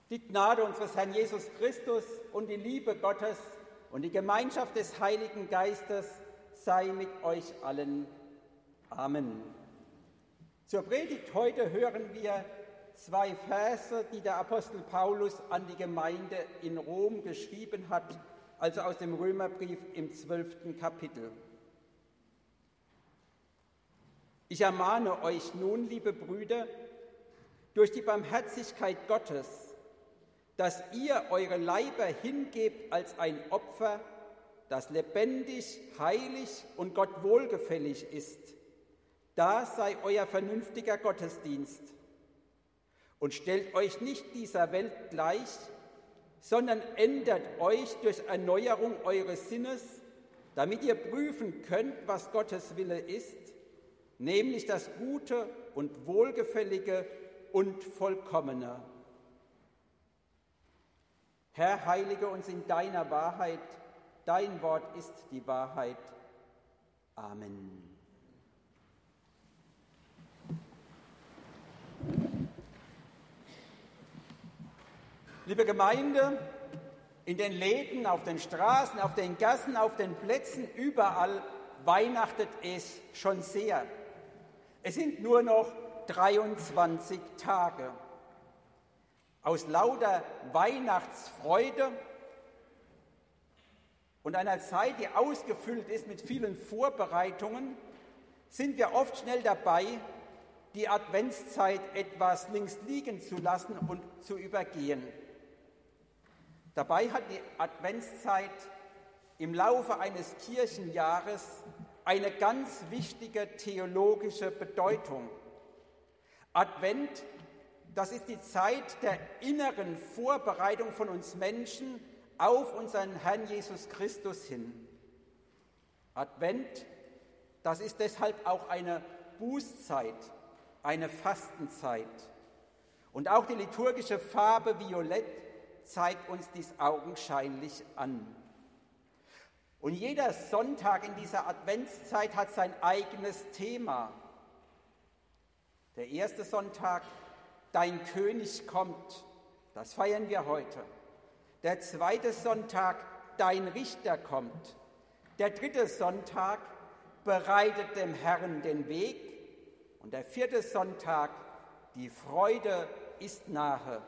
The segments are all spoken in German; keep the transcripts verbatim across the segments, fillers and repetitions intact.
Die Gnade unseres Herrn Jesus Christus und die Liebe Gottes und die Gemeinschaft des Heiligen Geistes sei mit euch allen. Amen. Zur Predigt heute hören wir zwei Verse, die der Apostel Paulus an die Gemeinde in Rom geschrieben hat, also aus dem Römerbrief im zwölften Kapitel. Ich ermahne euch nun, liebe Brüder, durch die Barmherzigkeit Gottes, dass ihr eure Leiber hingebt als ein Opfer, das lebendig, heilig und Gott wohlgefällig ist. Da sei euer vernünftiger Gottesdienst. Und stellt euch nicht dieser Welt gleich, sondern ändert euch durch Erneuerung eures Sinnes, damit ihr prüfen könnt, was Gottes Wille ist, nämlich das Gute und Wohlgefällige und Vollkommene. Herr, heilige uns in deiner Wahrheit, dein Wort ist die Wahrheit. Amen. Liebe Gemeinde, in den Läden, auf den Straßen, auf den Gassen, auf den Plätzen, überall weihnachtet es schon sehr. Es sind nur noch dreiundzwanzig Tage. Aus lauter Weihnachtsfreude und einer Zeit, die ausgefüllt ist mit vielen Vorbereitungen, sind wir oft schnell dabei, die Adventszeit etwas links liegen zu lassen und zu übergehen. Dabei hat die Adventszeit im Laufe eines Kirchenjahres eine ganz wichtige theologische Bedeutung. Advent, das ist die Zeit der inneren Vorbereitung von uns Menschen auf unseren Herrn Jesus Christus hin. Advent, das ist deshalb auch eine Bußzeit, eine Fastenzeit. Und auch die liturgische Farbe Violett zeigt uns dies augenscheinlich an. Und jeder Sonntag in dieser Adventszeit hat sein eigenes Thema. Der erste Sonntag, Dein König kommt, das feiern wir heute. Der zweite Sonntag, Dein Richter kommt. Der dritte Sonntag, Bereitet dem Herrn den Weg. Und der vierte Sonntag, Die Freude ist nahe.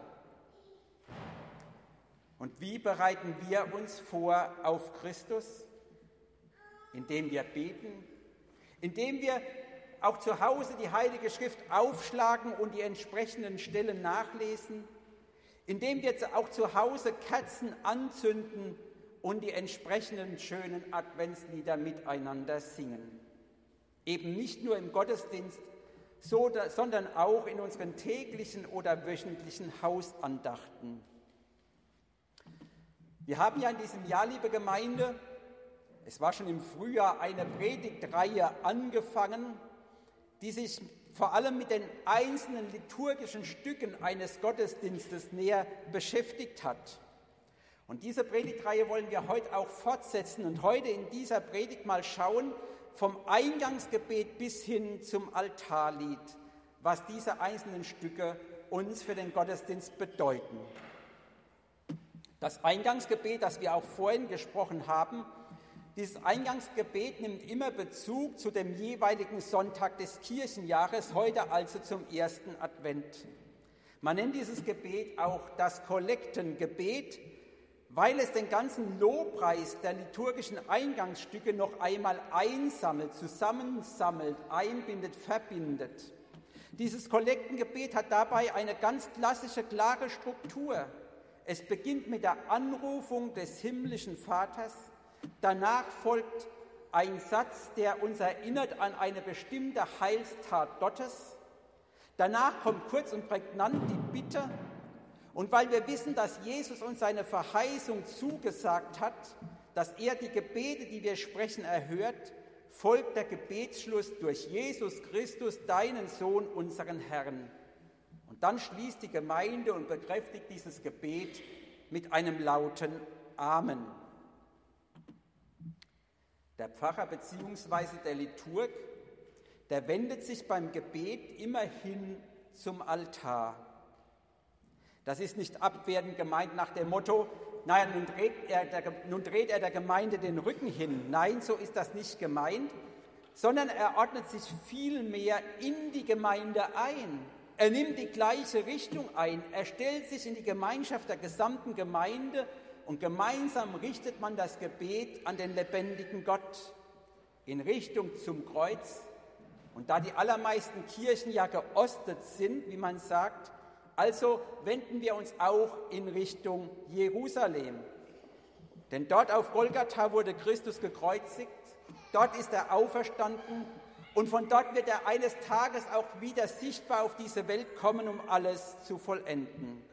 Und wie bereiten wir uns vor auf Christus? Indem wir beten, indem wir auch zu Hause die Heilige Schrift aufschlagen und die entsprechenden Stellen nachlesen, indem wir auch zu Hause Kerzen anzünden und die entsprechenden schönen Adventslieder miteinander singen. Eben nicht nur im Gottesdienst, sondern auch in unseren täglichen oder wöchentlichen Hausandachten. Wir haben ja in diesem Jahr, liebe Gemeinde, es war schon im Frühjahr eine Predigtreihe angefangen, die sich vor allem mit den einzelnen liturgischen Stücken eines Gottesdienstes näher beschäftigt hat. Und diese Predigtreihe wollen wir heute auch fortsetzen und heute in dieser Predigt mal schauen, vom Eingangsgebet bis hin zum Altarlied, was diese einzelnen Stücke uns für den Gottesdienst bedeuten. Das Eingangsgebet, das wir auch vorhin gesprochen haben, dieses Eingangsgebet nimmt immer Bezug zu dem jeweiligen Sonntag des Kirchenjahres, heute also zum ersten Advent. Man nennt dieses Gebet auch das Kollektengebet, weil es den ganzen Lobpreis der liturgischen Eingangsstücke noch einmal einsammelt, zusammensammelt, einbindet, verbindet. Dieses Kollektengebet hat dabei eine ganz klassische, klare Struktur. Es beginnt mit der Anrufung des himmlischen Vaters. Danach folgt ein Satz, der uns erinnert an eine bestimmte Heilstat Gottes. Danach kommt kurz und prägnant die Bitte. Und weil wir wissen, dass Jesus uns seine Verheißung zugesagt hat, dass er die Gebete, die wir sprechen, erhört, folgt der Gebetsschluss durch Jesus Christus, deinen Sohn, unseren Herrn. Und dann schließt die Gemeinde und bekräftigt dieses Gebet mit einem lauten Amen. Der Pfarrer bzw. der Liturg, der wendet sich beim Gebet immer hin zum Altar. Das ist nicht abwertend gemeint nach dem Motto, naja, nun dreht, er der, nun dreht er der Gemeinde den Rücken hin. Nein, so ist das nicht gemeint, sondern er ordnet sich vielmehr in die Gemeinde ein. Er nimmt die gleiche Richtung ein. Er stellt sich in die Gemeinschaft der gesamten Gemeinde und gemeinsam richtet man das Gebet an den lebendigen Gott in Richtung zum Kreuz. Und da die allermeisten Kirchen ja geostet sind, wie man sagt, also wenden wir uns auch in Richtung Jerusalem. Denn dort auf Golgatha wurde Christus gekreuzigt, dort ist er auferstanden und von dort wird er eines Tages auch wieder sichtbar auf diese Welt kommen, um alles zu vollenden.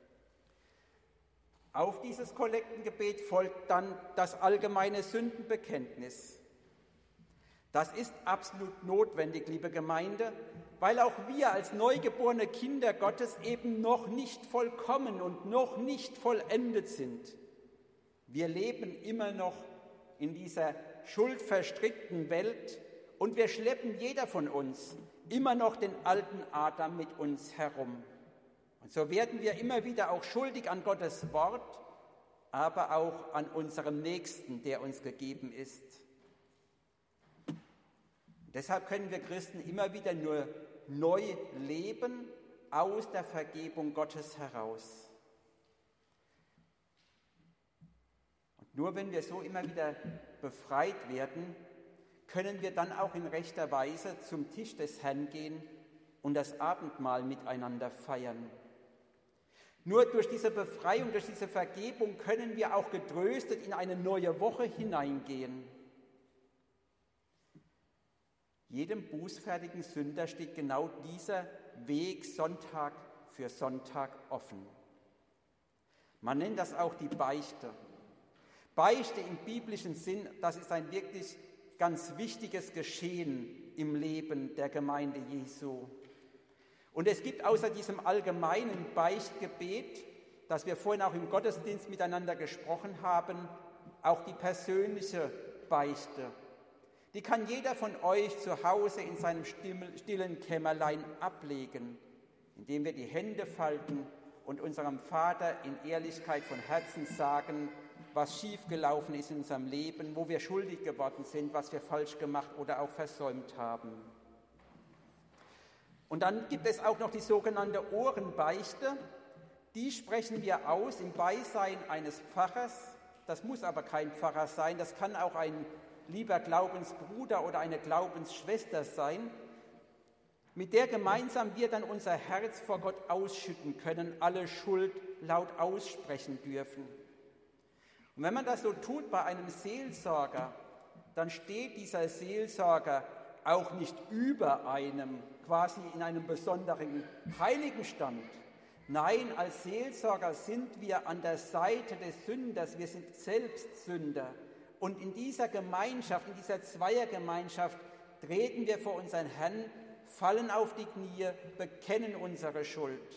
Auf dieses Kollektengebet folgt dann das allgemeine Sündenbekenntnis. Das ist absolut notwendig, liebe Gemeinde, weil auch wir als neugeborene Kinder Gottes eben noch nicht vollkommen und noch nicht vollendet sind. Wir leben immer noch in dieser schuldverstrickten Welt und wir schleppen, jeder von uns, immer noch den alten Adam mit uns herum. Und so werden wir immer wieder auch schuldig an Gottes Wort, aber auch an unserem Nächsten, der uns gegeben ist. Deshalb können wir Christen immer wieder nur neu leben aus der Vergebung Gottes heraus. Und nur wenn wir so immer wieder befreit werden, können wir dann auch in rechter Weise zum Tisch des Herrn gehen und das Abendmahl miteinander feiern. Nur durch diese Befreiung, durch diese Vergebung können wir auch getröstet in eine neue Woche hineingehen. Jedem bußfertigen Sünder steht genau dieser Weg Sonntag für Sonntag offen. Man nennt das auch die Beichte. Beichte im biblischen Sinn, das ist ein wirklich ganz wichtiges Geschehen im Leben der Gemeinde Jesu. Und es gibt außer diesem allgemeinen Beichtgebet, das wir vorhin auch im Gottesdienst miteinander gesprochen haben, auch die persönliche Beichte. Die kann jeder von euch zu Hause in seinem stillen Kämmerlein ablegen, indem wir die Hände falten und unserem Vater in Ehrlichkeit von Herzen sagen, was schiefgelaufen ist in unserem Leben, wo wir schuldig geworden sind, was wir falsch gemacht oder auch versäumt haben. Und dann gibt es auch noch die sogenannte Ohrenbeichte. Die sprechen wir aus im Beisein eines Pfarrers. Das muss aber kein Pfarrer sein, das kann auch ein lieber Glaubensbruder oder eine Glaubensschwester sein, mit der gemeinsam wir dann unser Herz vor Gott ausschütten können, alle Schuld laut aussprechen dürfen. Und wenn man das so tut bei einem Seelsorger, dann steht dieser Seelsorger auch nicht über einem, quasi in einem besonderen Heiligenstand. Nein, als Seelsorger sind wir an der Seite des Sünders, wir sind selbst Sünder. Und in dieser Gemeinschaft, in dieser Zweiergemeinschaft treten wir vor unseren Herrn, fallen auf die Knie, bekennen unsere Schuld.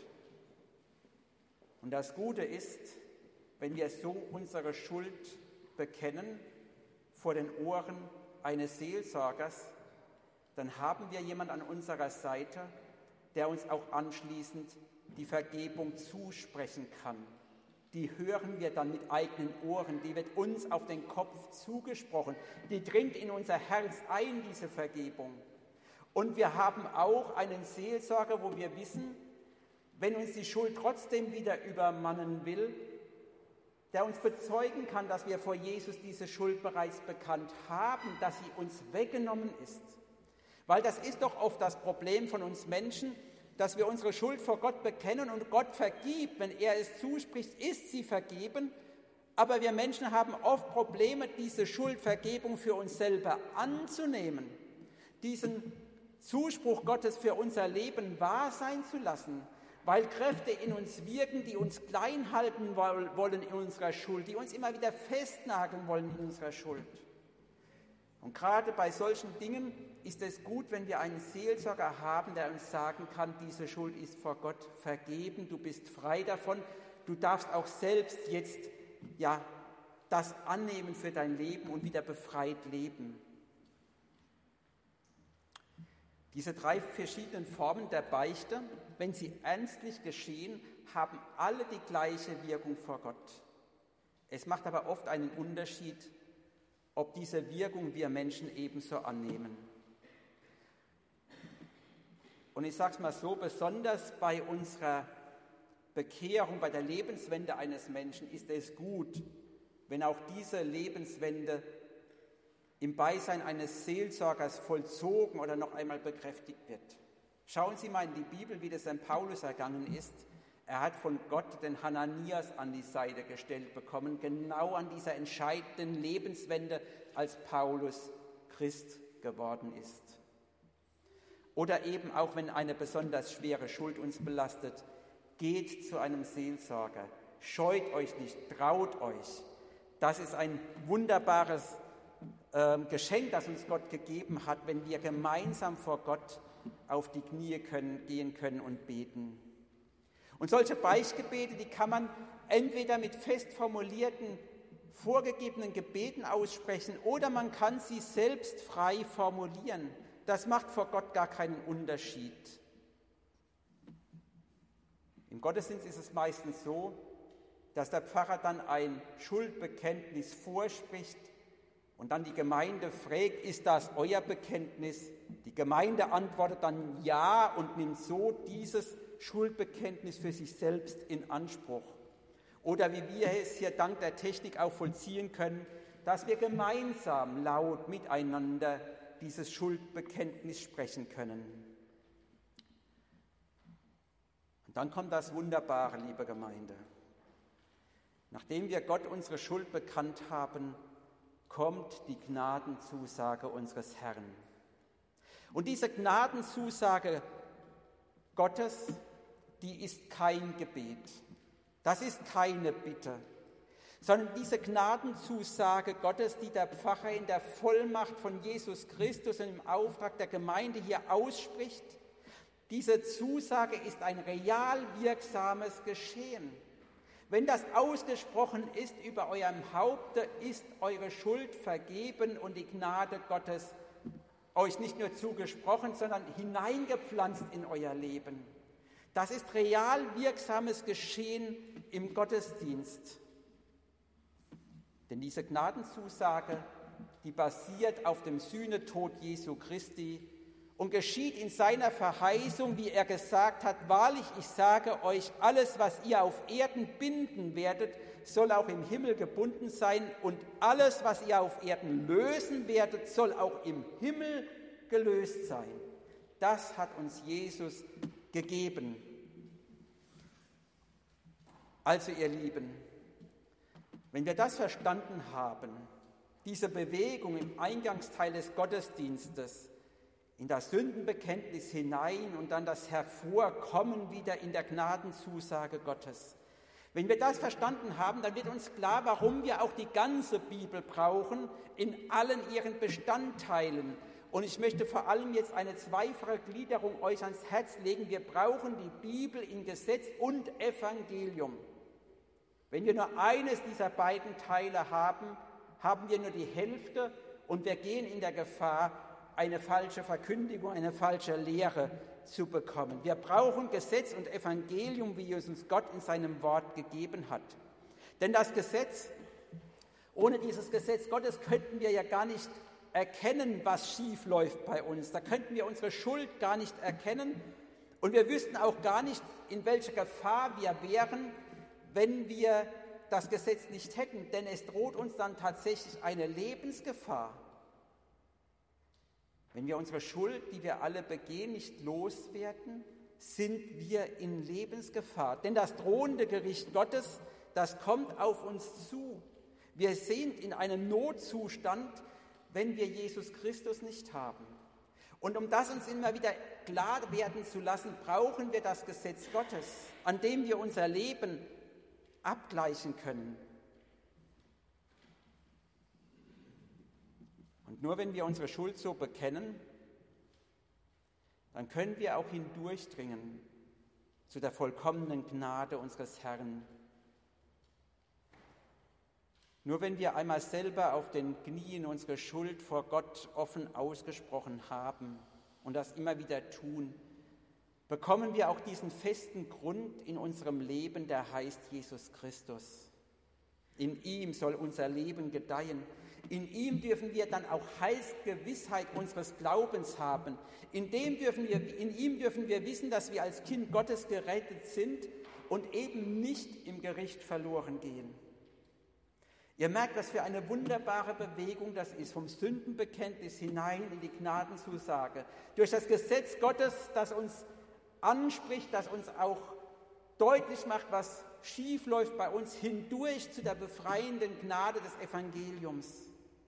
Und das Gute ist, wenn wir so unsere Schuld bekennen vor den Ohren eines Seelsorgers, dann haben wir jemanden an unserer Seite, der uns auch anschließend die Vergebung zusprechen kann. Die hören wir dann mit eigenen Ohren, die wird uns auf den Kopf zugesprochen, die dringt in unser Herz ein, diese Vergebung. Und wir haben auch einen Seelsorger, wo wir wissen, wenn uns die Schuld trotzdem wieder übermannen will, der uns bezeugen kann, dass wir vor Jesus diese Schuld bereits bekannt haben, dass sie uns weggenommen ist. Weil das ist doch oft das Problem von uns Menschen, dass wir unsere Schuld vor Gott bekennen und Gott vergibt. Wenn er es zuspricht, ist sie vergeben. Aber wir Menschen haben oft Probleme, diese Schuldvergebung für uns selber anzunehmen, diesen Zuspruch Gottes für unser Leben wahr sein zu lassen, weil Kräfte in uns wirken, die uns klein halten wollen in unserer Schuld, die uns immer wieder festnageln wollen in unserer Schuld. Und gerade bei solchen Dingen ist es gut, wenn wir einen Seelsorger haben, der uns sagen kann, diese Schuld ist vor Gott vergeben, du bist frei davon, du darfst auch selbst jetzt ja, das annehmen für dein Leben und wieder befreit leben. Diese drei verschiedenen Formen der Beichte, wenn sie ernstlich geschehen, haben alle die gleiche Wirkung vor Gott. Es macht aber oft einen Unterschied, ob diese Wirkung wir Menschen ebenso annehmen. Und ich sage es mal so, besonders bei unserer Bekehrung, bei der Lebenswende eines Menschen ist es gut, wenn auch diese Lebenswende im Beisein eines Seelsorgers vollzogen oder noch einmal bekräftigt wird. Schauen Sie mal in die Bibel, wie das Sankt Paulus ergangen ist. Er hat von Gott den Hananias an die Seite gestellt bekommen, genau an dieser entscheidenden Lebenswende, als Paulus Christ geworden ist. Oder eben auch, wenn eine besonders schwere Schuld uns belastet, geht zu einem Seelsorger, scheut euch nicht, traut euch. Das ist ein wunderbares äh, Geschenk, das uns Gott gegeben hat, wenn wir gemeinsam vor Gott auf die Knie können, gehen können und beten. Und solche Beichtgebete, die kann man entweder mit fest formulierten, vorgegebenen Gebeten aussprechen oder man kann sie selbst frei formulieren. Das macht vor Gott gar keinen Unterschied. Im Gottesdienst ist es meistens so, dass der Pfarrer dann ein Schuldbekenntnis vorspricht und dann die Gemeinde fragt, ist das euer Bekenntnis? Die Gemeinde antwortet dann ja und nimmt so dieses Schuldbekenntnis für sich selbst in Anspruch. Oder wie wir es hier dank der Technik auch vollziehen können, dass wir gemeinsam laut miteinander dieses Schuldbekenntnis sprechen können. Und dann kommt das Wunderbare, liebe Gemeinde. Nachdem wir Gott unsere Schuld bekannt haben, kommt die Gnadenzusage unseres Herrn. Und diese Gnadenzusage Gottes, die ist kein Gebet, das ist keine Bitte, sondern diese Gnadenzusage Gottes, die der Pfarrer in der Vollmacht von Jesus Christus und im Auftrag der Gemeinde hier ausspricht, diese Zusage ist ein real wirksames Geschehen. Wenn das ausgesprochen ist über eurem Haupte, ist eure Schuld vergeben und die Gnade Gottes euch nicht nur zugesprochen, sondern hineingepflanzt in euer Leben. Das ist real wirksames Geschehen im Gottesdienst. Denn diese Gnadenzusage, die basiert auf dem Sühnetod Jesu Christi und geschieht in seiner Verheißung, wie er gesagt hat, wahrlich, ich sage euch, alles, was ihr auf Erden binden werdet, soll auch im Himmel gebunden sein und alles, was ihr auf Erden lösen werdet, soll auch im Himmel gelöst sein. Das hat uns Jesus gegeben. Also ihr Lieben, wenn wir das verstanden haben, diese Bewegung im Eingangsteil des Gottesdienstes, in das Sündenbekenntnis hinein und dann das Hervorkommen wieder in der Gnadenzusage Gottes. Wenn wir das verstanden haben, dann wird uns klar, warum wir auch die ganze Bibel brauchen, in allen ihren Bestandteilen. Und ich möchte vor allem jetzt eine zweifache Gliederung euch ans Herz legen. Wir brauchen die Bibel in Gesetz und Evangelium. Wenn wir nur eines dieser beiden Teile haben, haben wir nur die Hälfte und wir gehen in der Gefahr, eine falsche Verkündigung, eine falsche Lehre zu bekommen. Wir brauchen Gesetz und Evangelium, wie es uns Gott in seinem Wort gegeben hat. Denn das Gesetz, ohne dieses Gesetz Gottes könnten wir ja gar nicht erkennen, was schief läuft bei uns. Da könnten wir unsere Schuld gar nicht erkennen und wir wüssten auch gar nicht, in welcher Gefahr wir wären, wenn wir das Gesetz nicht hätten. Denn es droht uns dann tatsächlich eine Lebensgefahr. Wenn wir unsere Schuld, die wir alle begehen, nicht loswerden, sind wir in Lebensgefahr. Denn das drohende Gericht Gottes, das kommt auf uns zu. Wir sind in einem Notzustand, wenn wir Jesus Christus nicht haben. Und um das uns immer wieder klar werden zu lassen, brauchen wir das Gesetz Gottes, an dem wir unser Leben abgleichen können. Und nur wenn wir unsere Schuld so bekennen, dann können wir auch hindurchdringen zu der vollkommenen Gnade unseres Herrn. Nur wenn wir einmal selber auf den Knien unsere Schuld vor Gott offen ausgesprochen haben und das immer wieder tun, bekommen wir auch diesen festen Grund in unserem Leben, der heißt Jesus Christus. In ihm soll unser Leben gedeihen. In ihm dürfen wir dann auch Heilsgewissheit unseres Glaubens haben. In, dem dürfen wir, in ihm dürfen wir wissen, dass wir als Kind Gottes gerettet sind und eben nicht im Gericht verloren gehen. Ihr merkt, was für eine wunderbare Bewegung das ist, vom Sündenbekenntnis hinein in die Gnadenzusage. Durch das Gesetz Gottes, das uns anspricht, das uns auch deutlich macht, was schief läuft bei uns, hindurch zu der befreienden Gnade des Evangeliums.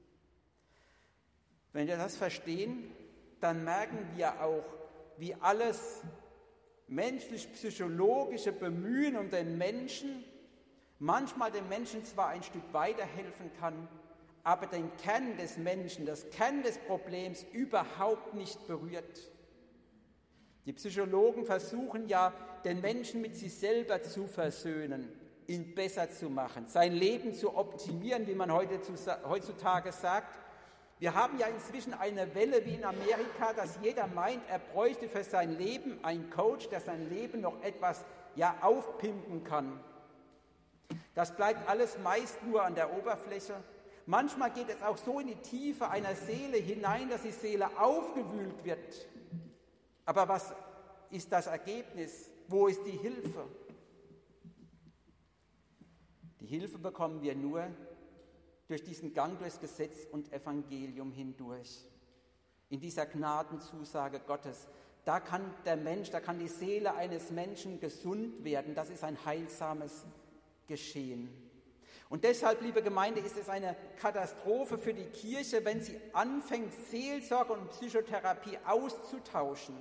Wenn wir das verstehen, dann merken wir auch, wie alles menschlich-psychologische Bemühen um den Menschen manchmal dem Menschen zwar ein Stück weiterhelfen kann, aber den Kern des Menschen, das Kern des Problems überhaupt nicht berührt. Die Psychologen versuchen ja, den Menschen mit sich selber zu versöhnen, ihn besser zu machen, sein Leben zu optimieren, wie man heutzutage sagt. Wir haben ja inzwischen eine Welle wie in Amerika, dass jeder meint, er bräuchte für sein Leben einen Coach, der sein Leben noch etwas ja, aufpimpen kann. Das bleibt alles meist nur an der Oberfläche. Manchmal geht es auch so in die Tiefe einer Seele hinein, dass die Seele aufgewühlt wird. Aber was ist das Ergebnis? Wo ist die Hilfe? Die Hilfe bekommen wir nur durch diesen Gang durchs Gesetz und Evangelium hindurch. In dieser Gnadenzusage Gottes, da kann der Mensch, da kann die Seele eines Menschen gesund werden. Das ist ein heilsames Geschehen. Und deshalb, liebe Gemeinde, ist es eine Katastrophe für die Kirche, wenn sie anfängt, Seelsorge und Psychotherapie auszutauschen.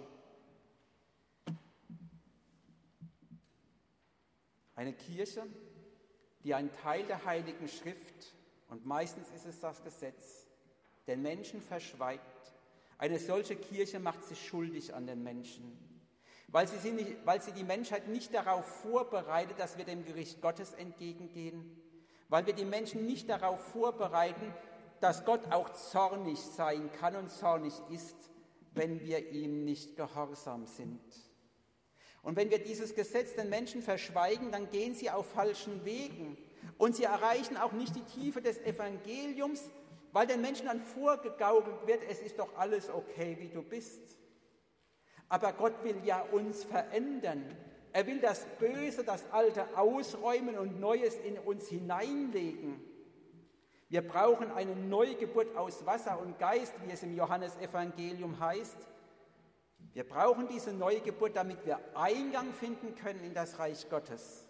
Eine Kirche, die einen Teil der Heiligen Schrift, und meistens ist es das Gesetz, den Menschen verschweigt. Eine solche Kirche macht sich schuldig an den Menschen, weil sie, sie nicht, weil sie die Menschheit nicht darauf vorbereitet, dass wir dem Gericht Gottes entgegengehen, weil wir die Menschen nicht darauf vorbereiten, dass Gott auch zornig sein kann und zornig ist, wenn wir ihm nicht gehorsam sind. Und wenn wir dieses Gesetz den Menschen verschweigen, dann gehen sie auf falschen Wegen. Und sie erreichen auch nicht die Tiefe des Evangeliums, weil den Menschen dann vorgegaukelt wird, es ist doch alles okay, wie du bist. Aber Gott will ja uns verändern. Er will das Böse, das Alte ausräumen und Neues in uns hineinlegen. Wir brauchen eine Neugeburt aus Wasser und Geist, wie es im Johannesevangelium heißt. Wir brauchen diese Neugeburt, damit wir Eingang finden können in das Reich Gottes.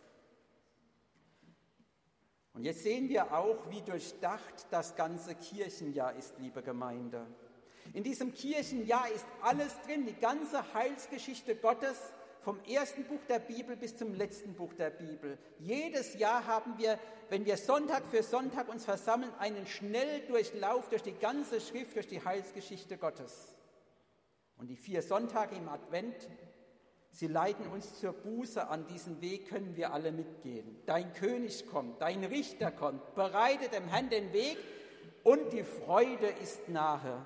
Und jetzt sehen wir auch, wie durchdacht das ganze Kirchenjahr ist, liebe Gemeinde. In diesem Kirchenjahr ist alles drin, die ganze Heilsgeschichte Gottes, vom ersten Buch der Bibel bis zum letzten Buch der Bibel. Jedes Jahr haben wir, wenn wir Sonntag für Sonntag uns versammeln, einen Schnelldurchlauf durch die ganze Schrift, durch die Heilsgeschichte Gottes. Und die vier Sonntage im Advent, sie leiten uns zur Buße an. Diesen Weg können wir alle mitgehen. Dein König kommt, dein Richter kommt, bereite dem Herrn den Weg und die Freude ist nahe.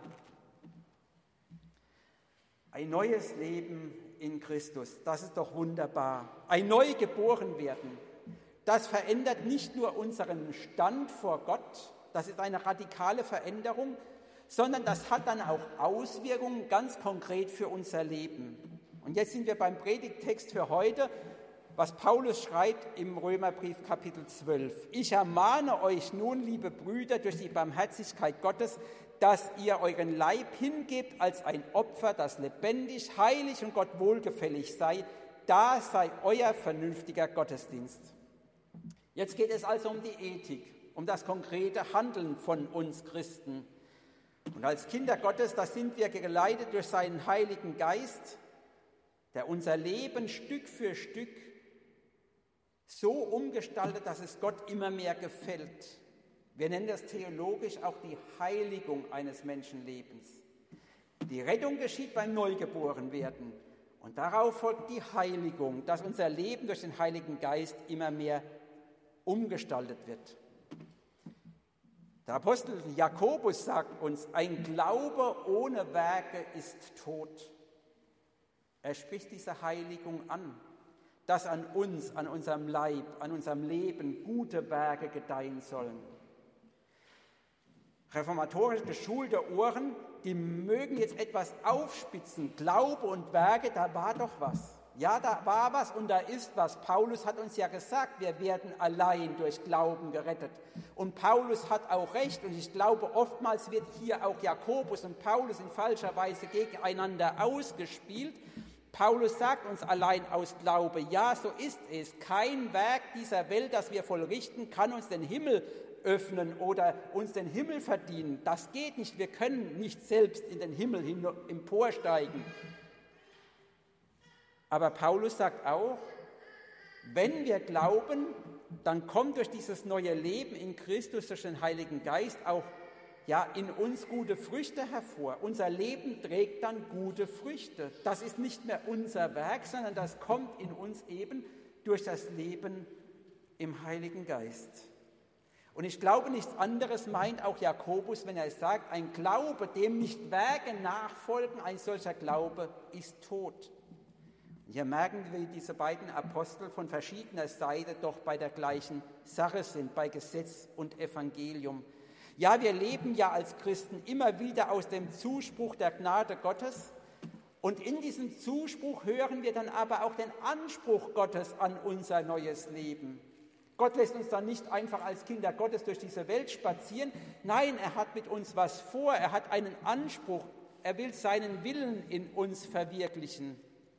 Ein neues Leben in Christus, das ist doch wunderbar. Ein Neugeborenwerden, das verändert nicht nur unseren Stand vor Gott, das ist eine radikale Veränderung, sondern das hat dann auch Auswirkungen ganz konkret für unser Leben. Und jetzt sind wir beim Predigttext für heute, was Paulus schreibt im Römerbrief Kapitel zwölf. Ich ermahne euch nun, liebe Brüder, durch die Barmherzigkeit Gottes, dass ihr euren Leib hingebt als ein Opfer, das lebendig, heilig und Gott wohlgefällig sei. Da sei euer vernünftiger Gottesdienst. Jetzt geht es also um die Ethik, um das konkrete Handeln von uns Christen. Und als Kinder Gottes, da sind wir geleitet durch seinen Heiligen Geist, der unser Leben Stück für Stück so umgestaltet, dass es Gott immer mehr gefällt. Wir nennen das theologisch auch die Heiligung eines Menschenlebens. Die Rettung geschieht beim Neugeborenwerden und darauf folgt die Heiligung, dass unser Leben durch den Heiligen Geist immer mehr umgestaltet wird. Der Apostel Jakobus sagt uns, ein Glaube ohne Werke ist tot. Er spricht diese Heiligung an, dass an uns, an unserem Leib, an unserem Leben gute Werke gedeihen sollen. Reformatorisch geschulte Ohren, die mögen jetzt etwas aufspitzen. Glaube und Werke, da war doch was. Ja, da war was und da ist was. Paulus hat uns ja gesagt, wir werden allein durch Glauben gerettet. Und Paulus hat auch recht. Und ich glaube, oftmals wird hier auch Jakobus und Paulus in falscher Weise gegeneinander ausgespielt. Paulus sagt uns allein aus Glaube, ja, so ist es. Kein Werk dieser Welt, das wir vollrichten, kann uns den Himmel öffnen oder uns den Himmel verdienen. Das geht nicht. Wir können nicht selbst in den Himmel emporsteigen. Aber Paulus sagt auch, wenn wir glauben, dann kommt durch dieses neue Leben in Christus, durch den Heiligen Geist auch ja, in uns gute Früchte hervor. Unser Leben trägt dann gute Früchte. Das ist nicht mehr unser Werk, sondern das kommt in uns eben durch das Leben im Heiligen Geist. Und ich glaube, nichts anderes meint auch Jakobus, wenn er sagt, ein Glaube, dem nicht Werke nachfolgen, ein solcher Glaube ist tot. Hier merken wir, wie diese beiden Apostel von verschiedener Seite doch bei der gleichen Sache sind, bei Gesetz und Evangelium. Ja, wir leben ja als Christen immer wieder aus dem Zuspruch der Gnade Gottes und in diesem Zuspruch hören wir dann aber auch den Anspruch Gottes an unser neues Leben. Gott lässt uns dann nicht einfach als Kinder Gottes durch diese Welt spazieren. Nein, er hat mit uns was vor, er hat einen Anspruch, er will seinen Willen in uns verwirklichen.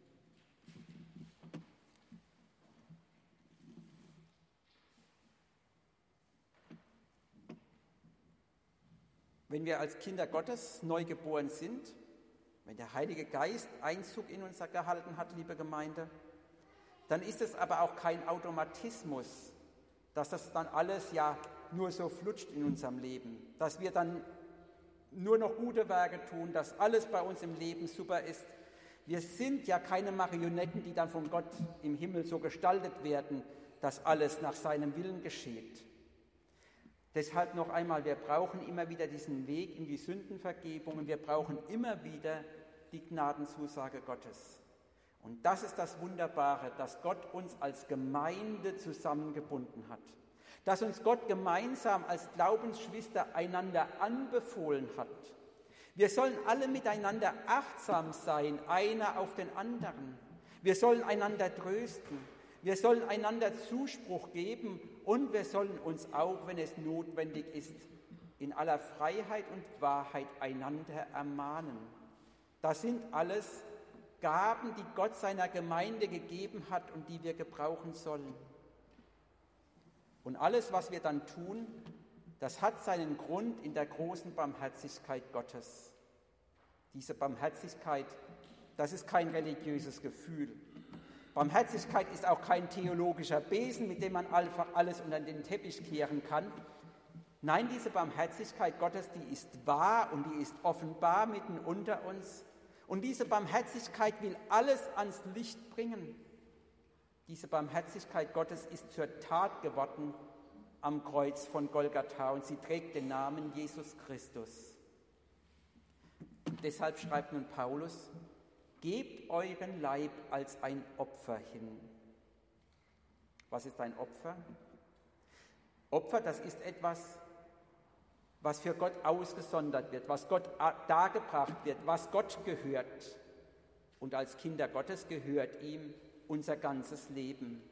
Wenn wir als Kinder Gottes neugeboren sind, wenn der Heilige Geist Einzug in uns gehalten hat, liebe Gemeinde, dann ist es aber auch kein Automatismus, dass das dann alles ja nur so flutscht in unserem Leben, dass wir dann nur noch gute Werke tun, dass alles bei uns im Leben super ist. Wir sind ja keine Marionetten, die dann von Gott im Himmel so gestaltet werden, dass alles nach seinem Willen geschieht. Deshalb noch einmal, wir brauchen immer wieder diesen Weg in die Sündenvergebung und wir brauchen immer wieder die Gnadenzusage Gottes. Und das ist das Wunderbare, dass Gott uns als Gemeinde zusammengebunden hat, dass uns Gott gemeinsam als Glaubensgeschwister einander anbefohlen hat. Wir sollen alle miteinander achtsam sein, einer auf den anderen. Wir sollen einander trösten. Wir sollen einander Zuspruch geben und wir sollen uns auch, wenn es notwendig ist, in aller Freiheit und Wahrheit einander ermahnen. Das sind alles Gaben, die Gott seiner Gemeinde gegeben hat und die wir gebrauchen sollen. Und alles, was wir dann tun, das hat seinen Grund in der großen Barmherzigkeit Gottes. Diese Barmherzigkeit, das ist kein religiöses Gefühl. Barmherzigkeit ist auch kein theologischer Besen, mit dem man einfach alles unter den Teppich kehren kann. Nein, diese Barmherzigkeit Gottes, die ist wahr und die ist offenbar mitten unter uns. Und diese Barmherzigkeit will alles ans Licht bringen. Diese Barmherzigkeit Gottes ist zur Tat geworden am Kreuz von Golgatha und sie trägt den Namen Jesus Christus. Und deshalb schreibt nun Paulus, gebt euren Leib als ein Opfer hin. Was ist ein Opfer? Opfer, das ist etwas, was für Gott ausgesondert wird, was Gott dargebracht wird, was Gott gehört. Und als Kinder Gottes gehört ihm unser ganzes Leben.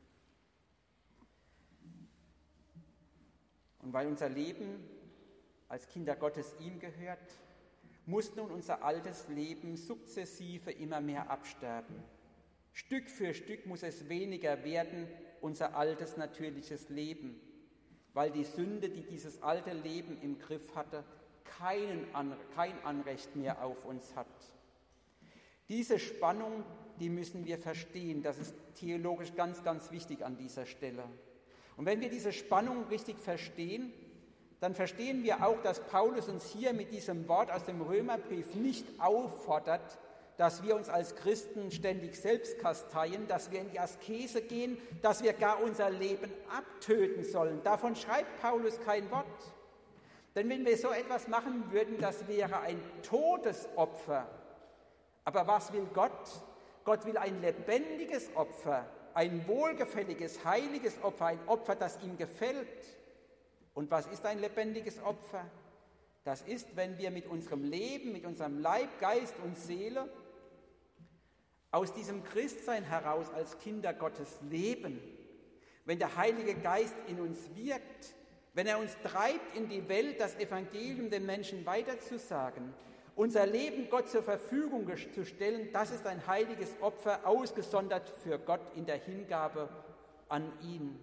Und weil unser Leben als Kinder Gottes ihm gehört, muss nun unser altes Leben sukzessive immer mehr absterben. Stück für Stück muss es weniger werden, unser altes natürliches Leben, weil die Sünde, die dieses alte Leben im Griff hatte, keinen An- kein Anrecht mehr auf uns hat. Diese Spannung, die müssen wir verstehen. Das ist theologisch ganz, ganz wichtig an dieser Stelle. Und wenn wir diese Spannung richtig verstehen, dann verstehen wir auch, dass Paulus uns hier mit diesem Wort aus dem Römerbrief nicht auffordert, dass wir uns als Christen ständig selbst kasteien, dass wir in die Askese gehen, dass wir gar unser Leben abtöten sollen. Davon schreibt Paulus kein Wort. Denn wenn wir so etwas machen würden, das wäre ein Todesopfer. Aber was will Gott? Gott will ein lebendiges Opfer, ein wohlgefälliges, heiliges Opfer, ein Opfer, das ihm gefällt. Und was ist ein lebendiges Opfer? Das ist, wenn wir mit unserem Leben, mit unserem Leib, Geist und Seele aus diesem Christsein heraus als Kinder Gottes leben, wenn der Heilige Geist in uns wirkt, wenn er uns treibt in die Welt, das Evangelium den Menschen weiterzusagen, unser Leben Gott zur Verfügung zu stellen, das ist ein heiliges Opfer, ausgesondert für Gott in der Hingabe an ihn.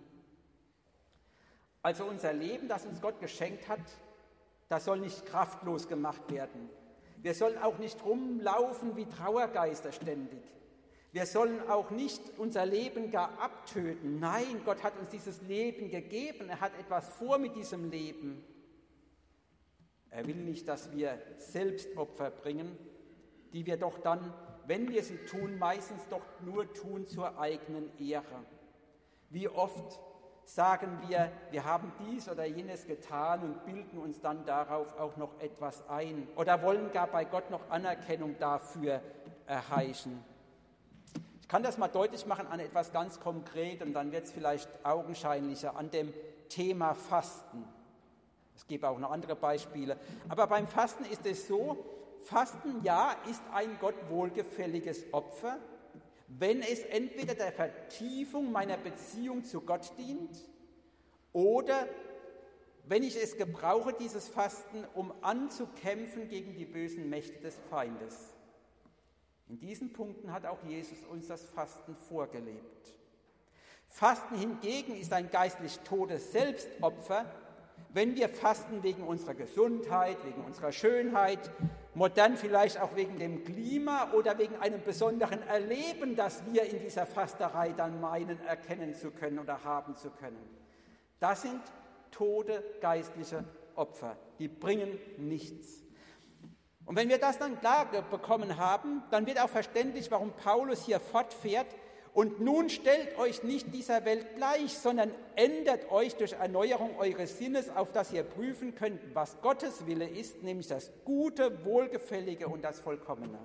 Also unser Leben, das uns Gott geschenkt hat, das soll nicht kraftlos gemacht werden. Wir sollen auch nicht rumlaufen wie Trauergeister ständig. Wir sollen auch nicht unser Leben gar abtöten. Nein, Gott hat uns dieses Leben gegeben. Er hat etwas vor mit diesem Leben. Er will nicht, dass wir Selbstopfer bringen, die wir doch dann, wenn wir sie tun, meistens doch nur tun zur eigenen Ehre. Wie oft sagen wir, wir haben dies oder jenes getan und bilden uns dann darauf auch noch etwas ein oder wollen gar bei Gott noch Anerkennung dafür erheischen. Ich kann das mal deutlich machen an etwas ganz Konkretem, dann wird es vielleicht augenscheinlicher, an dem Thema Fasten. Es gibt auch noch andere Beispiele. Aber beim Fasten ist es so, Fasten, ja, ist ein Gott wohlgefälliges Opfer, wenn es entweder der Vertiefung meiner Beziehung zu Gott dient oder wenn ich es gebrauche, dieses Fasten, um anzukämpfen gegen die bösen Mächte des Feindes. In diesen Punkten hat auch Jesus uns das Fasten vorgelebt. Fasten hingegen ist ein geistlich totes Selbstopfer, wenn wir fasten wegen unserer Gesundheit, wegen unserer Schönheit, modern vielleicht auch wegen dem Klima oder wegen einem besonderen Erleben, das wir in dieser Fasterei dann meinen, erkennen zu können oder haben zu können. Das sind tote geistliche Opfer, die bringen nichts. Und wenn wir das dann klar bekommen haben, dann wird auch verständlich, warum Paulus hier fortfährt: Und nun stellt euch nicht dieser Welt gleich, sondern ändert euch durch Erneuerung eures Sinnes, auf dass ihr prüfen könnt, was Gottes Wille ist, nämlich das Gute, Wohlgefällige und das Vollkommene.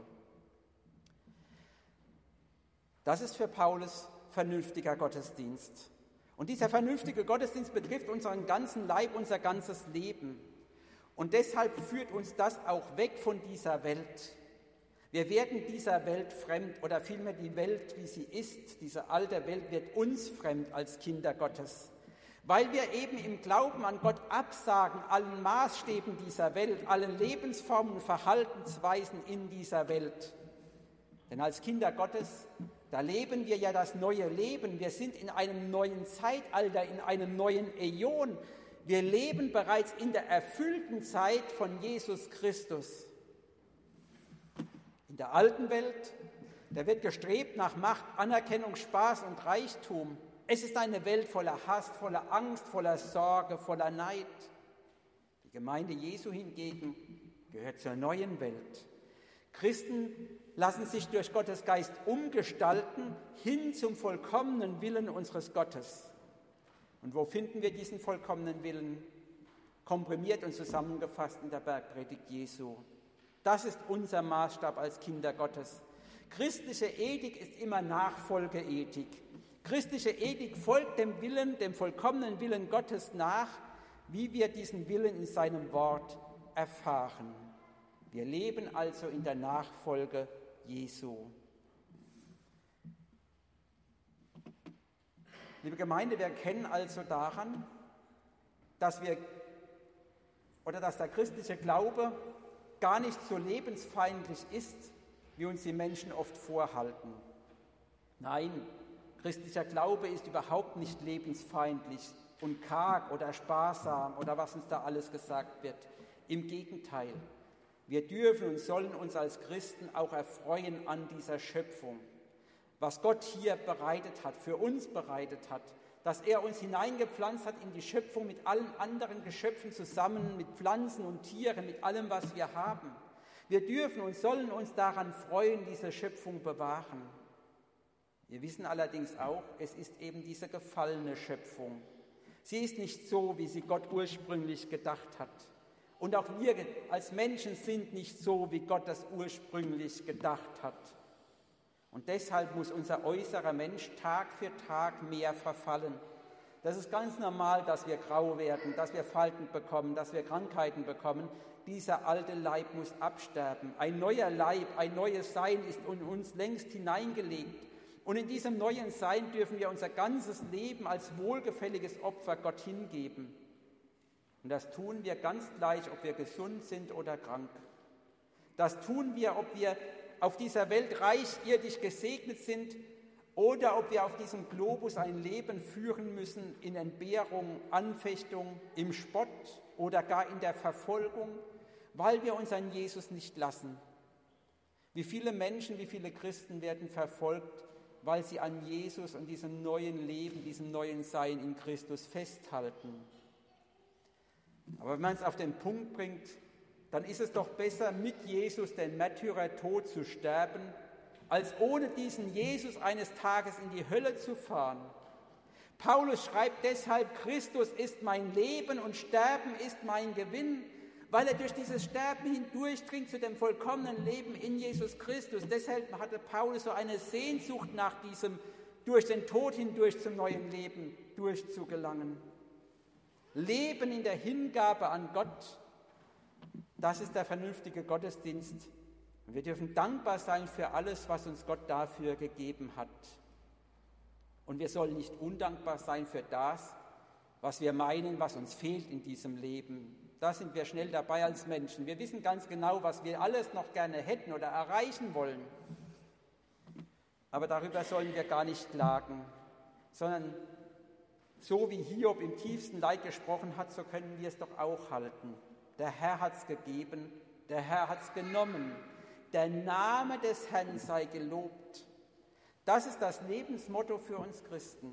Das ist für Paulus vernünftiger Gottesdienst. Und dieser vernünftige Gottesdienst betrifft unseren ganzen Leib, unser ganzes Leben. Und deshalb führt uns das auch weg von dieser Welt. Wir werden dieser Welt fremd, oder vielmehr die Welt, wie sie ist, diese alte Welt, wird uns fremd als Kinder Gottes, weil wir eben im Glauben an Gott absagen allen Maßstäben dieser Welt, allen Lebensformen und Verhaltensweisen in dieser Welt. Denn als Kinder Gottes, da leben wir ja das neue Leben. Wir sind in einem neuen Zeitalter, in einem neuen Äon. Wir leben bereits in der erfüllten Zeit von Jesus Christus. In der alten Welt, da wird gestrebt nach Macht, Anerkennung, Spaß und Reichtum. Es ist eine Welt voller Hass, voller Angst, voller Sorge, voller Neid. Die Gemeinde Jesu hingegen gehört zur neuen Welt. Christen lassen sich durch Gottes Geist umgestalten hin zum vollkommenen Willen unseres Gottes. Und wo finden wir diesen vollkommenen Willen? Komprimiert und zusammengefasst in der Bergpredigt Jesu. Das ist unser Maßstab als Kinder Gottes. Christliche Ethik ist immer Nachfolgeethik. Christliche Ethik folgt dem Willen, dem vollkommenen Willen Gottes nach, wie wir diesen Willen in seinem Wort erfahren. Wir leben also in der Nachfolge Jesu. Liebe Gemeinde, wir erkennen also daran, dass wir oder dass der christliche Glaube gar nicht so lebensfeindlich ist, wie uns die Menschen oft vorhalten. Nein, christlicher Glaube ist überhaupt nicht lebensfeindlich und karg oder sparsam oder was uns da alles gesagt wird. Im Gegenteil, wir dürfen und sollen uns als Christen auch erfreuen an dieser Schöpfung, was Gott hier bereitet hat, für uns bereitet hat, dass er uns hineingepflanzt hat in die Schöpfung mit allen anderen Geschöpfen zusammen, mit Pflanzen und Tieren, mit allem, was wir haben. Wir dürfen und sollen uns daran freuen, diese Schöpfung bewahren. Wir wissen allerdings auch, es ist eben diese gefallene Schöpfung. Sie ist nicht so, wie sie Gott ursprünglich gedacht hat. Und auch wir als Menschen sind nicht so, wie Gott das ursprünglich gedacht hat. Und deshalb muss unser äußerer Mensch Tag für Tag mehr verfallen. Das ist ganz normal, dass wir grau werden, dass wir Falten bekommen, dass wir Krankheiten bekommen. Dieser alte Leib muss absterben. Ein neuer Leib, ein neues Sein ist in uns längst hineingelegt. Und in diesem neuen Sein dürfen wir unser ganzes Leben als wohlgefälliges Opfer Gott hingeben. Und das tun wir ganz gleich, ob wir gesund sind oder krank. Das tun wir, ob wir auf dieser Welt reich irdisch gesegnet sind oder ob wir auf diesem Globus ein Leben führen müssen in Entbehrung, Anfechtung, im Spott oder gar in der Verfolgung, weil wir unseren Jesus nicht lassen. Wie viele Menschen, wie viele Christen werden verfolgt, weil sie an Jesus und diesem neuen Leben, diesem neuen Sein in Christus festhalten. Aber wenn man es auf den Punkt bringt, dann ist es doch besser, mit Jesus den Märtyrertod zu sterben, als ohne diesen Jesus eines Tages in die Hölle zu fahren. Paulus schreibt deshalb, Christus ist mein Leben und Sterben ist mein Gewinn, weil er durch dieses Sterben hindurchdringt zu dem vollkommenen Leben in Jesus Christus. Deshalb hatte Paulus so eine Sehnsucht nach diesem, durch den Tod hindurch zum neuen Leben durchzugelangen. Leben in der Hingabe an Gott, das ist der vernünftige Gottesdienst. Und wir dürfen dankbar sein für alles, was uns Gott dafür gegeben hat. Und wir sollen nicht undankbar sein für das, was wir meinen, was uns fehlt in diesem Leben. Da sind wir schnell dabei als Menschen. Wir wissen ganz genau, was wir alles noch gerne hätten oder erreichen wollen. Aber darüber sollen wir gar nicht klagen, sondern so wie Hiob im tiefsten Leid gesprochen hat, so können wir es doch auch halten. Der Herr hat es gegeben, der Herr hat es genommen. Der Name des Herrn sei gelobt. Das ist das Lebensmotto für uns Christen.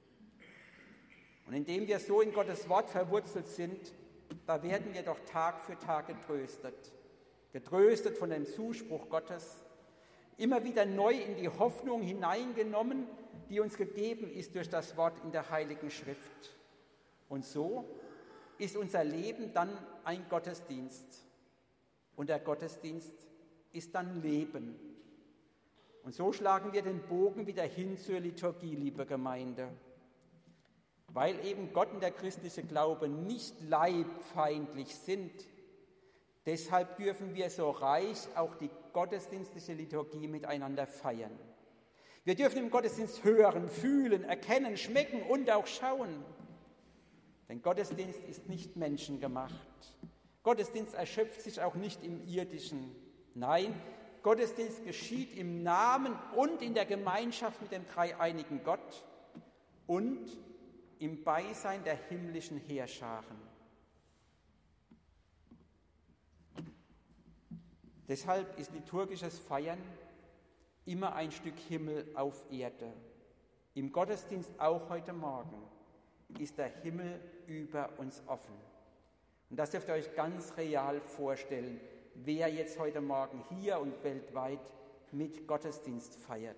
Und indem wir so in Gottes Wort verwurzelt sind, da werden wir doch Tag für Tag getröstet. Getröstet von dem Zuspruch Gottes, immer wieder neu in die Hoffnung hineingenommen, die uns gegeben ist durch das Wort in der Heiligen Schrift. Und so ist unser Leben dann ein Gottesdienst. Und der Gottesdienst ist dann Leben. Und so schlagen wir den Bogen wieder hin zur Liturgie, liebe Gemeinde. Weil eben Gott und der christliche Glaube nicht leibfeindlich sind, deshalb dürfen wir so reich auch die gottesdienstliche Liturgie miteinander feiern. Wir dürfen im Gottesdienst hören, fühlen, erkennen, schmecken und auch schauen. Denn Gottesdienst ist nicht menschengemacht. Gottesdienst erschöpft sich auch nicht im Irdischen. Nein, Gottesdienst geschieht im Namen und in der Gemeinschaft mit dem dreieinigen Gott und im Beisein der himmlischen Heerscharen. Deshalb ist liturgisches Feiern immer ein Stück Himmel auf Erde. Im Gottesdienst auch heute Morgen ist der Himmel über uns offen. Und das dürft ihr euch ganz real vorstellen, wer jetzt heute Morgen hier und weltweit mit Gottesdienst feiert.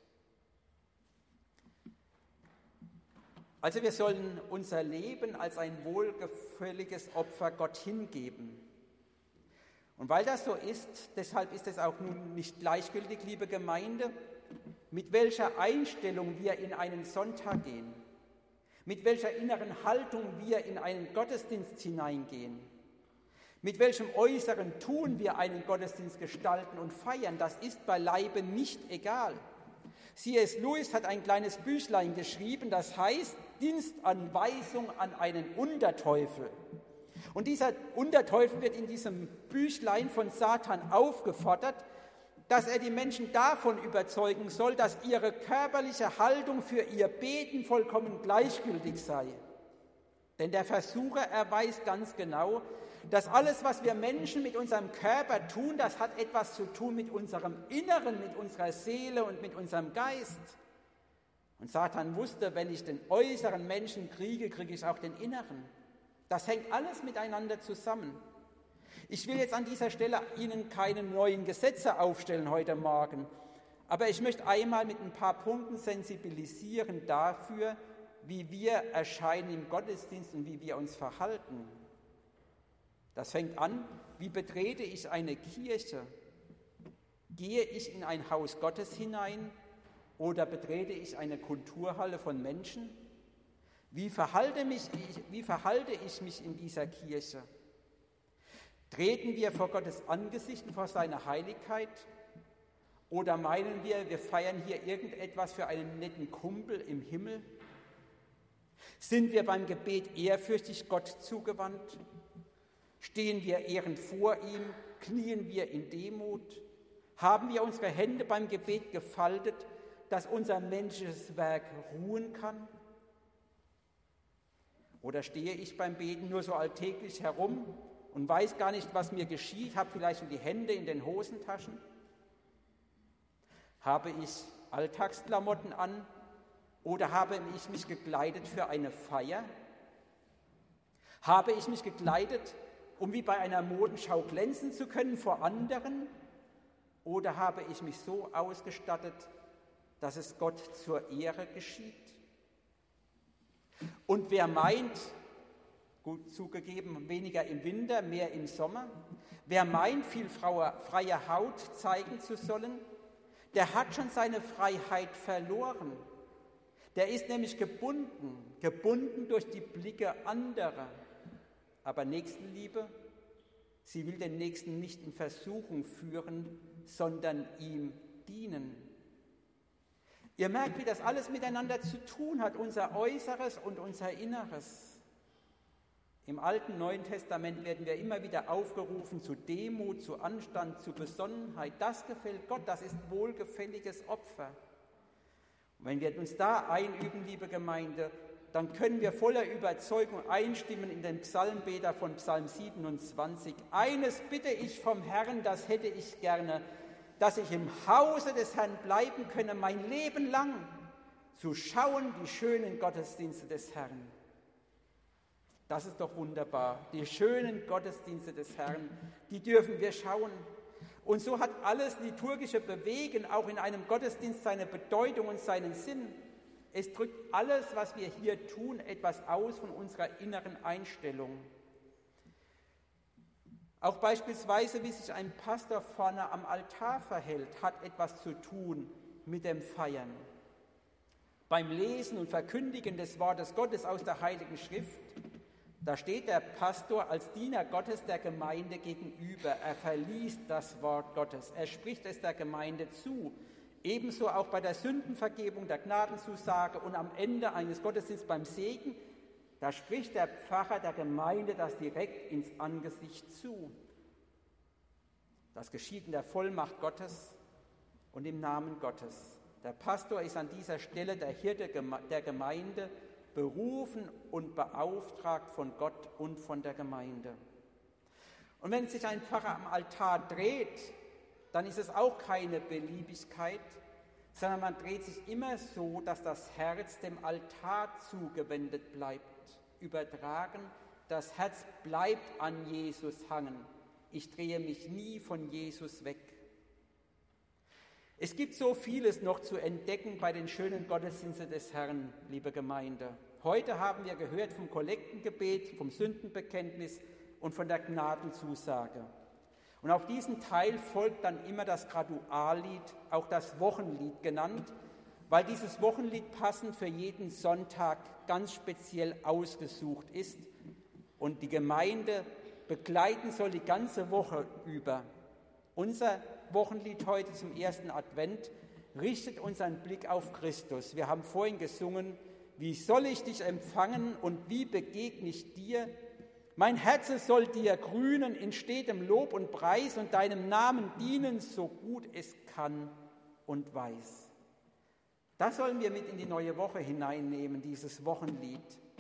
Also wir sollen unser Leben als ein wohlgefälliges Opfer Gott hingeben. Und weil das so ist, deshalb ist es auch nun nicht gleichgültig, liebe Gemeinde, mit welcher Einstellung wir in einen Sonntag gehen, mit welcher inneren Haltung wir in einen Gottesdienst hineingehen, mit welchem äußeren Tun wir einen Gottesdienst gestalten und feiern, das ist beileibe nicht egal. C S Lewis hat ein kleines Büchlein geschrieben, das heißt Dienstanweisung an einen Unterteufel. Und dieser Unterteufel wird in diesem Büchlein von Satan aufgefordert, dass er die Menschen davon überzeugen soll, dass ihre körperliche Haltung für ihr Beten vollkommen gleichgültig sei. Denn der Versucher, er weiß ganz genau, dass alles, was wir Menschen mit unserem Körper tun, das hat etwas zu tun mit unserem Inneren, mit unserer Seele und mit unserem Geist. Und Satan wusste, wenn ich den äußeren Menschen kriege, kriege ich auch den inneren. Das hängt alles miteinander zusammen. Ich will jetzt an dieser Stelle Ihnen keine neuen Gesetze aufstellen heute Morgen, aber ich möchte einmal mit ein paar Punkten sensibilisieren dafür, wie wir erscheinen im Gottesdienst und wie wir uns verhalten. Das fängt an, wie betrete ich eine Kirche? Gehe ich in ein Haus Gottes hinein oder betrete ich eine Kulturhalle von Menschen? Wie verhalte, mich, wie verhalte ich mich in dieser Kirche? Treten wir vor Gottes Angesicht und vor seiner Heiligkeit? Oder meinen wir, wir feiern hier irgendetwas für einen netten Kumpel im Himmel? Sind wir beim Gebet ehrfürchtig Gott zugewandt? Stehen wir ehrend vor ihm? Knien wir in Demut? Haben wir unsere Hände beim Gebet gefaltet, dass unser menschliches Werk ruhen kann? Oder stehe ich beim Beten nur so alltäglich herum und weiß gar nicht, was mir geschieht, habe vielleicht schon die Hände in den Hosentaschen? Habe ich Alltagsklamotten an oder habe ich mich gekleidet für eine Feier? Habe ich mich gekleidet, um wie bei einer Modenschau glänzen zu können vor anderen? Oder habe ich mich so ausgestattet, dass es Gott zur Ehre geschieht? Und wer meint, gut zugegeben, weniger im Winter, mehr im Sommer, wer meint, viel freie Haut zeigen zu sollen, der hat schon seine Freiheit verloren. Der ist nämlich gebunden, gebunden durch die Blicke anderer. Aber Nächstenliebe, sie will den Nächsten nicht in Versuchung führen, sondern ihm dienen. Ihr merkt, wie das alles miteinander zu tun hat, unser Äußeres und unser Inneres. Im Alten Neuen Testament werden wir immer wieder aufgerufen zu Demut, zu Anstand, zu Besonnenheit. Das gefällt Gott, das ist wohlgefälliges Opfer. Und wenn wir uns da einüben, liebe Gemeinde, dann können wir voller Überzeugung einstimmen in den Psalmbeter von Psalm siebenundzwanzig. Eines bitte ich vom Herrn, das hätte ich gerne, dass ich im Hause des Herrn bleiben könne, mein Leben lang, zu schauen die schönen Gottesdienste des Herrn. Das ist doch wunderbar. Die schönen Gottesdienste des Herrn, die dürfen wir schauen. Und so hat alles liturgische Bewegen auch in einem Gottesdienst seine Bedeutung und seinen Sinn. Es drückt alles, was wir hier tun, etwas aus von unserer inneren Einstellung. Auch beispielsweise, wie sich ein Pastor vorne am Altar verhält, hat etwas zu tun mit dem Feiern. Beim Lesen und Verkündigen des Wortes Gottes aus der Heiligen Schrift, da steht der Pastor als Diener Gottes der Gemeinde gegenüber. Er verliest das Wort Gottes, er spricht es der Gemeinde zu. Ebenso auch bei der Sündenvergebung, der Gnadenzusage und am Ende eines Gottesdienstes beim Segen, da spricht der Pfarrer der Gemeinde das direkt ins Angesicht zu. Das geschieht in der Vollmacht Gottes und im Namen Gottes. Der Pastor ist an dieser Stelle der Hirte der Gemeinde, berufen und beauftragt von Gott und von der Gemeinde. Und wenn sich ein Pfarrer am Altar dreht, dann ist es auch keine Beliebigkeit, sondern man dreht sich immer so, dass das Herz dem Altar zugewendet bleibt. Übertragen, das Herz bleibt an Jesus hangen. Ich drehe mich nie von Jesus weg. Es gibt so vieles noch zu entdecken bei den schönen Gottesdiensten des Herrn, liebe Gemeinde. Heute haben wir gehört vom Kollektengebet, vom Sündenbekenntnis und von der Gnadenzusage. Und auf diesen Teil folgt dann immer das Graduallied, auch das Wochenlied genannt, weil dieses Wochenlied passend für jeden Sonntag ganz speziell ausgesucht ist und die Gemeinde begleiten soll die ganze Woche über. Unser Wochenlied heute zum ersten Advent richtet unseren Blick auf Christus. Wir haben vorhin gesungen, wie soll ich dich empfangen und wie begegne ich dir? Mein Herz soll dir grünen in stetem Lob und Preis und deinem Namen dienen, so gut es kann und weiß. Das sollen wir mit in die neue Woche hineinnehmen, dieses Wochenlied.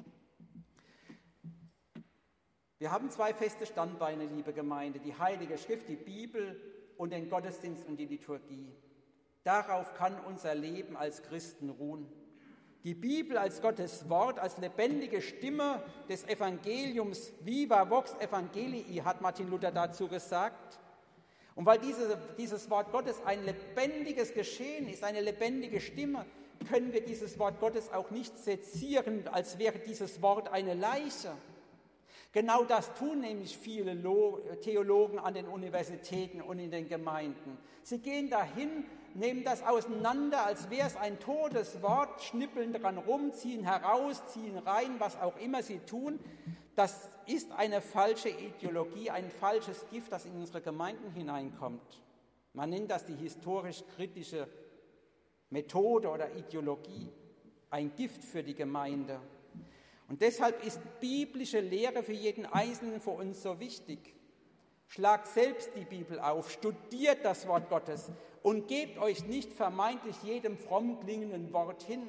Wir haben zwei feste Standbeine, liebe Gemeinde, die Heilige Schrift, die Bibel und den Gottesdienst und die Liturgie. Darauf kann unser Leben als Christen ruhen. Die Bibel als Gottes Wort, als lebendige Stimme des Evangeliums, viva vox evangelii, hat Martin Luther dazu gesagt. Und weil diese, dieses Wort Gottes ein lebendiges Geschehen ist, eine lebendige Stimme, können wir dieses Wort Gottes auch nicht sezieren, als wäre dieses Wort eine Leiche, Genau das tun nämlich viele Theologen an den Universitäten und in den Gemeinden. Sie gehen dahin, nehmen das auseinander, als wäre es ein totes Wort, schnippeln dran rum, ziehen heraus, ziehen rein, was auch immer sie tun. Das ist eine falsche Ideologie, ein falsches Gift, das in unsere Gemeinden hineinkommt. Man nennt das die historisch-kritische Methode oder Ideologie, ein Gift für die Gemeinde. Und deshalb ist biblische Lehre für jeden Einzelnen von uns so wichtig. Schlagt selbst die Bibel auf, studiert das Wort Gottes und gebt euch nicht vermeintlich jedem fromm klingenden Wort hin.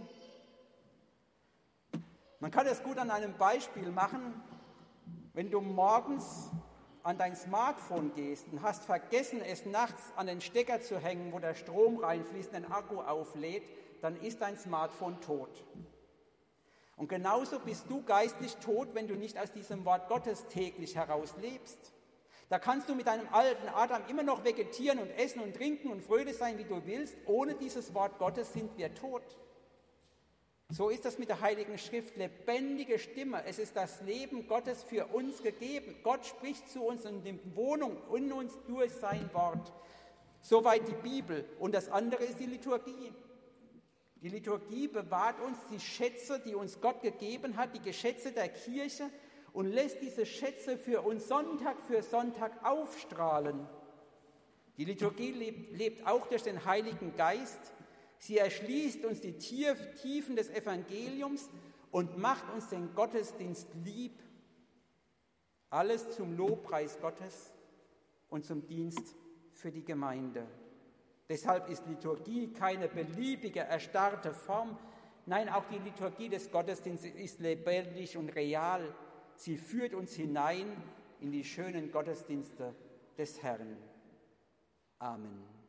Man kann es gut an einem Beispiel machen. Wenn du morgens an dein Smartphone gehst und hast vergessen, es nachts an den Stecker zu hängen, wo der Strom reinfließt und den Akku auflädt, dann ist dein Smartphone tot. Und genauso bist du geistlich tot, wenn du nicht aus diesem Wort Gottes täglich heraus lebst. Da kannst du mit deinem alten Adam immer noch vegetieren und essen und trinken und fröhlich sein, wie du willst. Ohne dieses Wort Gottes sind wir tot. So ist das mit der Heiligen Schrift, lebendige Stimme. Es ist das Leben Gottes für uns gegeben. Gott spricht zu uns und nimmt Wohnung in uns durch sein Wort. Soweit die Bibel. Und das andere ist die Liturgie. Die Liturgie bewahrt uns die Schätze, die uns Gott gegeben hat, die Geschätze der Kirche und lässt diese Schätze für uns Sonntag für Sonntag aufstrahlen. Die Liturgie lebt, lebt auch durch den Heiligen Geist. Sie erschließt uns die Tiefen des Evangeliums und macht uns den Gottesdienst lieb. Alles zum Lobpreis Gottes und zum Dienst für die Gemeinde. Deshalb ist Liturgie keine beliebige, erstarrte Form. Nein, auch die Liturgie des Gottesdienstes ist lebendig und real. Sie führt uns hinein in die schönen Gottesdienste des Herrn. Amen.